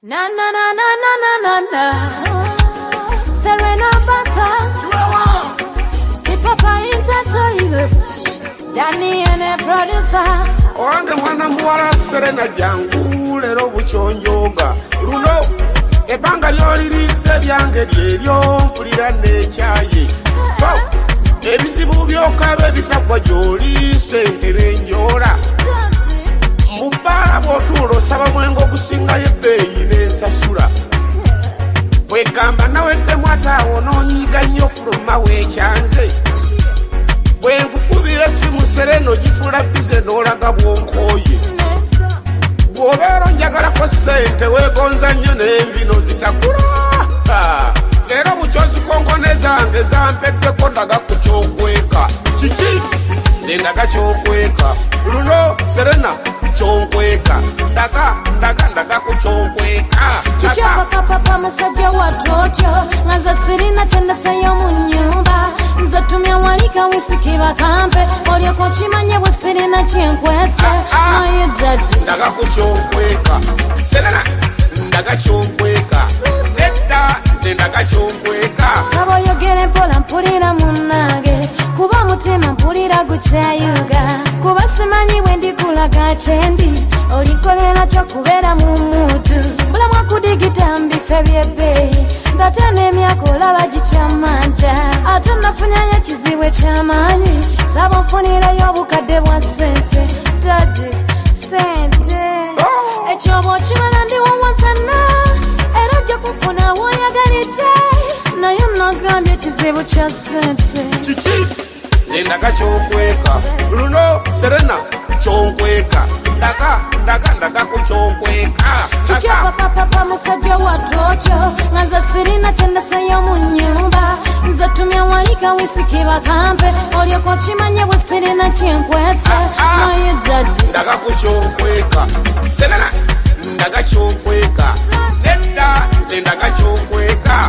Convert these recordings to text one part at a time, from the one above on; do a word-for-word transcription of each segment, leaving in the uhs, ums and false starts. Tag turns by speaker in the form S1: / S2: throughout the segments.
S1: Na na na na na na na na. Serena Bata. Si papa entertainer. Danny and a producer.
S2: Owange mwana muwala Serena jangu lero buchonjoga. Luno ebanga lyoliridde byange lyeryo mpulira n'ekyayi. Ebizibu by'okabe bitagwa gy'oli sentere njola. Mubala bw'otuula osaba mwengo gusingayo ebbeeyi n'ensasula. Bwegamba naweddemu ate awo n'onyiiga nnyo fuluma weekyanze. Bwe nkukubira essimu Serena ogifuula bize n'olaga bw'onkooye. Bw'obeera onjagalako ssente weegonza nnyo n'envino zitakula. Leero bukyonzi konkone zange zampeddeko ndaga ku ky'okweka. Kiki? Nze ndaga ky'okweka. Luno Serena ky'okweka. Ndaga ndaga ndaga ku ky'okweka.
S1: Chichapa papa papa musajja watoto. Ngaza Serena chendaseyo mu nnyumba. Nze tumya walika wisiki bakampe. Olyoko kimanye bwe Serena kyenkwese. Naye dadi.
S2: Ndaga ku ky'okweka. Serena ndaga ky'okweka. Zedda nze ndaga ky'okweka.
S1: Sabo yogere mpola mpulira munnange. Kuba mutima mpulira gukyayuga. Kuba simanyi bwe ndikulaga kyendi. Olikolera kyokubeera mu mutu. Bula mwakudigita mbife byebbeeyi. Ngate n'emyaka olaba gikyamanja. Ate nafunyayo ekizibu ekyamaanyi. Sabo nfunirayo obukadde bwa ssente. Dadi ssente ekyo bw'okimala ndiwowazana. Era ojja kunfuna w'oyagalidde. Naye nagambye ekizibu kya ssente.
S2: Kiki? Nze ndaga ky'okweka. Luno Serena ky'okweka. Ndaga ndaga ndaga ku ky'okweka.
S1: Chichapa papa papa musajja watoto. Ngaza Serena chendaseyo mu nnyumba. Nze tumya walika wisiki bakampe. Olyoko kimanye bwe Serena kyenkwese. Naye dadi.
S2: Ndaga ku ky'okweka. Serena ndaga ky'okweka. Edda nze ndaga ky'okweka.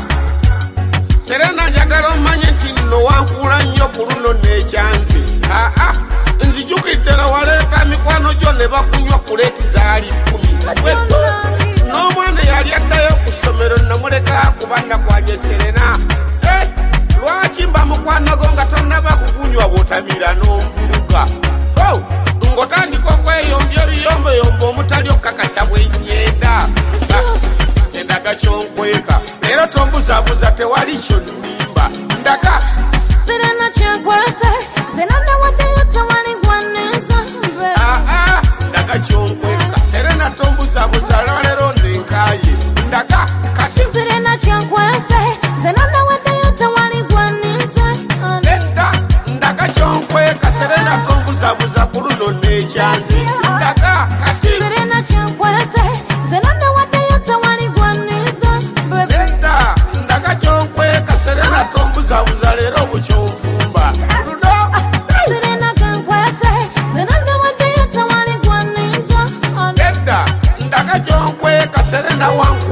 S2: Serena njagala omanye nti nno wankula nnyo ku luno n'ekyanzi. Aa nzijukidde na waleeta mikwano gyo ne bakunywa kuleeti zaali kkumi. N'omwana yali addayo ku ssomero namuleka kuba nakwanye Serena. Eh, lwaki mba mukwano go nga tonnaba kugunywa bw'otamira n'onvuluga? Oh, ng'otandika okweyombya ebiyomboyombo omutali okukakasa bw'ennyenda. Nze ndaga ky'onkweka. Leero tonguzabuza tewali ky'onnimba. Ndaga
S1: Serena kyenkwese. Zena nawaddeyo tewali gwanenza.
S2: aa ndaga ky'onkweka. Serena tombuzabuza lwaleero nze nkaaye. Ndaga kati
S1: Serena kyenkwese. Zena nawaddeyo tewali gwanenza.
S2: edda ndaga ky'onkweka. Serena tombuzabuza ku luno n'ekyanzi. Ndaga kati
S1: Serena kyenkwese. Zena nawaddeyo tewali gwanenza.
S2: edda ndaga ky'onkweka. Serena tombuzabuza leero bukyonfumba. Luno
S1: Serena kankwese. Zena nawaddeyo tewali gwanenza.
S2: edda ndaga ky'onkweka. Serena wangu